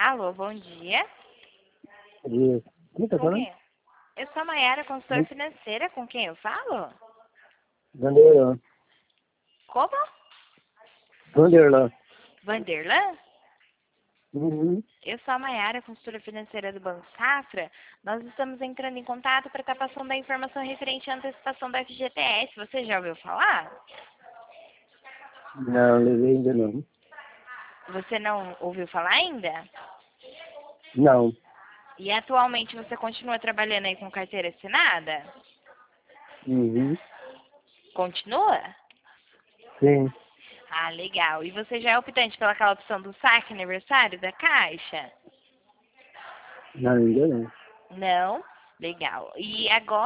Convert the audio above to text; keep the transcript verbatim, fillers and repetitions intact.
Alô, bom dia. E quem tá Com falando? quem? Eu sou a Mayara, consultora Hum? financeira. Com quem eu falo? Vanderlan. Como? Vanderlan. Vanderlan? Uhum. Eu sou a Mayara, consultora financeira do Banco Safra. Nós estamos entrando em contato para estar passando a informação referente à antecipação da F G T S. Você já ouviu falar? Não, levei ainda não. Você não ouviu falar ainda? Não. E atualmente você continua trabalhando aí com carteira assinada? Uhum. Continua? Sim. Ah, legal. E você já é optante pelaquela opção do saque aniversário da Caixa? Não, ainda não. Não? Legal. E agora